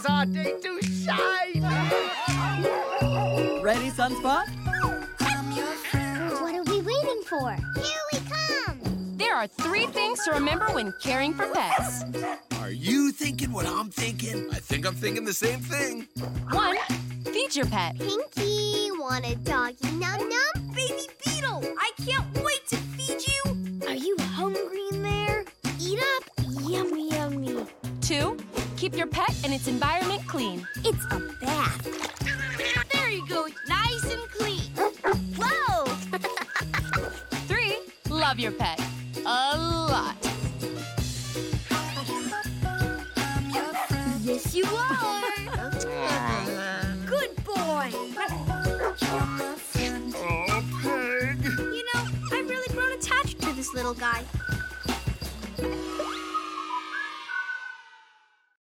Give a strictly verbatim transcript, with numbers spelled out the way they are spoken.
is our day to shine! Ready, Sunspot? What are we waiting for? Here we come! There are three things to remember when caring for pets. Are you thinking what I'm thinking? I think I'm thinking the same thing. One, feed your pet. Pinky, want a doggy num-num? Baby Beetle, I can't wait to feed you. Are you hungry in there? Eat up. Yummy, yummy. Two, keep your pet and its environment clean. It's a bath. There you go, nice and clean. Whoa! Three, love your pet. A lot. Yes, you are. Good boy. Oh, Peg. You know, I've really grown attached to this little guy.